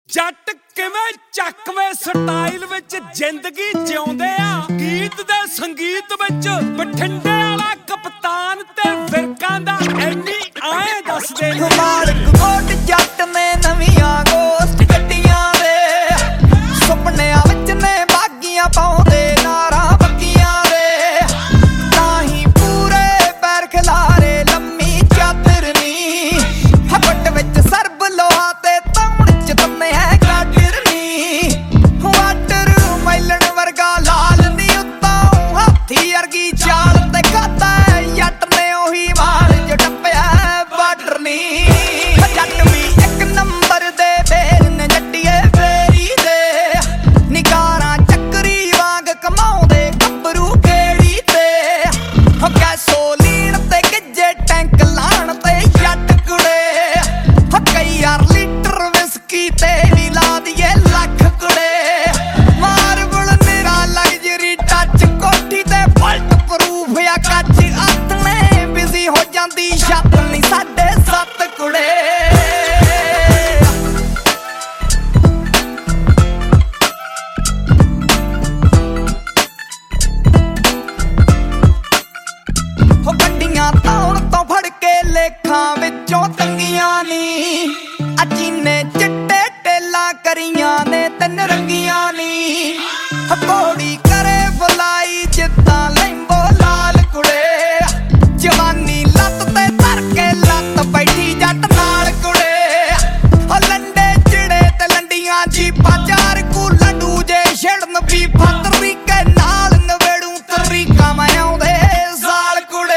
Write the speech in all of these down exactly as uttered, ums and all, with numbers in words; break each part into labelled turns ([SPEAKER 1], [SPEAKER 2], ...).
[SPEAKER 1] ਜੱਟ ਕਿਵੇਂ ਚੱਕਵੇਂ ਸਟਾਈਲ ਵਿੱਚ ਜ਼ਿੰਦਗੀ ਜਿਉਂਦੇ ਆ। ਗੀਤ ਦੇ ਸੰਗੀਤ ਵਿੱਚ ਬਠਿੰਡੇ ਵਾਲਾ ਕਪਤਾਨ ਤੇ ਫਿਰਕਾਂ ਦਾ ਐਨੀ ਆਏ ਦੱਸਦੇ ਨੇ।
[SPEAKER 2] ਮਾਲਕ ਕੋਟ ਜੱਟ ਨੇ ਨਵੀਆਂ ਗੋਸਟ ਗੱਡੀਆਂ ਦੇ ਸੁਪਨਿਆਂ ਵਿੱਚ ਨੇ ਬਾਗੀਆਂ ਪਾਉਂਦੇ ਨਾਰਾਂ ਬੱਕੀਆਂ ਦੇ। ਤਾਂ ਹੀ ਪੂਰੇ ਪੈਰ ਖਿਲਾਰੇ ਲੰਮੀ ਚਾਦਰ ਨੀ ਹਪਟ ਵਿੱਚ ਸਰਬ ਲੋਹਾ ਤੇ ਤੌਣ ਚ ਤੰਨੇ ਹੈ ਗਾਡਰ ਨੀ। ਵਾਟਰ ਮੈਲਣ ਵਰਗਾ ਲਾਲ ਨੀ ਉੱਤੋਂ ਹਾਥੀ ਅਰਗੀ ਚਾਲ ਤੇ ਖਾਤਾ ਜੱਟ ਨੇ ਉਹੀ ਮਾਲ ਜੋ ਟੱਪਿਆ ਬਾਰਡਰ ਨੀ। ਜੱਟ ਵੀ ਇੱਕ ਨੰਬਰ ਦੇ ਫੇਰ ਨੇ ਜੱਟੀਏ ਫੇਰੀ ਦੇ ਨਿਕਾਰਾਂ ਚੱਕਰੀ ਵਾਂਗ ਕਮਾਉਂਦੇ ਗੱਭਰੂ ਗੇੜੀ ਤੇ। ਹੋ ਗੈਸੋਲੀਨ ਤੇ ਗਿੱਜੇ ਟੈਂਕ ਲਾਣ ਤੇ ਜੱਟ ਕੁੜੇ ਹੋ ਕਈ ਯਾਰ ਲੀਟਰ ਵਿਸਕੀ ਤੇ ਵੀ ਲਾ ਦੀਏ ਲੱਖ ਕੁੜੇ। ਮਾਰਬਲ ਨਿਰਾ ਲਗਜ਼ਰੀ ਟੱਚ ਕੋਠੀ ਤੇ ਬਲਟ ਪ੍ਰੂਫ ਆ ਕੱਚ ਆਥਣੇ ਬਿਜ਼ੀ ਹੋ ਜਾਂਦੀ ਛੱਤ ਨਹੀਂ ਸਾਡੇ ਸੱਤ ਕੁੜੇ। ਹੋ ਗੱਡੀਆਂ ਧੌਣ ਤੋਂ ਫੜ ਕੇ ਲੇਖਾਂ ਵਿੱਚੋਂ ਤੰਗੀਆਂ ਨੀ ਅਜੀਨੇ ਚਿੱਟੇ ਟੇਲਾਂ ਕਰੀਆਂ ਨੇ ਤਿੰਨ ਰੰਗੀਆਂ ਨੀ। ਹਕੋੜੀ ਕਰੇ ਬੁਲਾਈ ਜਿੱਦਾਂ ਲੈਂਬੋ ਲਾਲ ਕੁੜੇ ਜਵਾਨੀ ਲੱਤ ਤੇ ਧਰ ਕੇ ਲੱਤ ਬੈਠੀ ਜੱਟ ਨਾਲ ਕੁੜੇ। ਹੋ ਲੰਡੇ ਚਿੜੇ ਤੇ ਲੰਡੀਆਂ ਜੀਪਾਂ ਚਾਰ ਕੂ ਲੰਡੂ ਜੇ ਛੇੜਨ ਵੀ ਤਰੀਕੇ ਨਾਲ ਨਵੇੜੂ ਤਰੀਕਾ ਮੈਂ ਆਉਂਦੇ ਸਾਲ ਕੁੜੇ।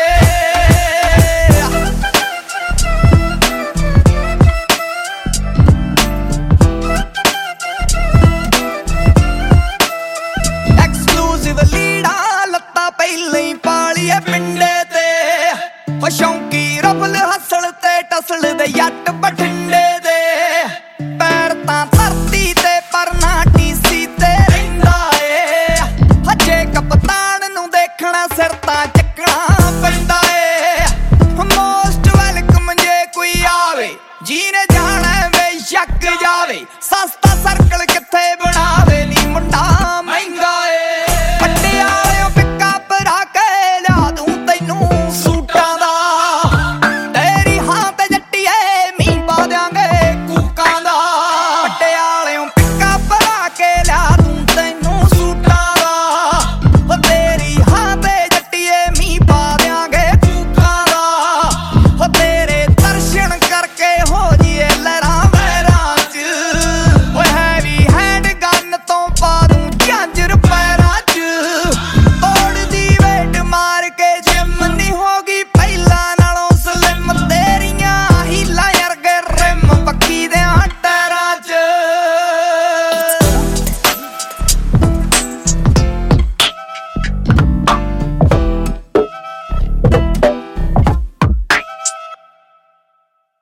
[SPEAKER 2] ਐਕਸਕਲੂਸਿਵ ਲੀੜਾ ਲੱਤਾਂ ਪਹਿਲਾਂ ਹੀ ਪਾਲੀਏ ਪਿੰਡੇ ਤੇ। ਹੋ ਸ਼ੌਂਕੀ ਰਬਲ ਹਸਲ ਤੇ ਟਸਲ ਦੇ ਜੱਟ ਬਠਿੰਡੇ ਦੇ। ਪੈਰ ਤਾਂ ਧਰਤੀ ਤੇ ਪਰ ਨਾ ਟੀਸੀ ਤੇ ਰਹਿੰਦਾ ਏ। ਹਜੇ ਕਪਤਾਨ ਨੂੰ ਦੇਖਣਾ ਸਿਰ ਤਾਂ ਚੱਕਣਾ ਪੈਂਦਾ ਏ। ਮੋਸਟ ਵੈਲਕਮ ਜੇ ਕੋਈ ਆਵੇ ਜਿਹਨੇ ਜਾਣਾ ਬੇਸ਼ੱਕ ਜਾਵੇ ਸਸਤਾ ਸਰਕਲ ਕਿੱਥੇ ਬਣਾਵੇ।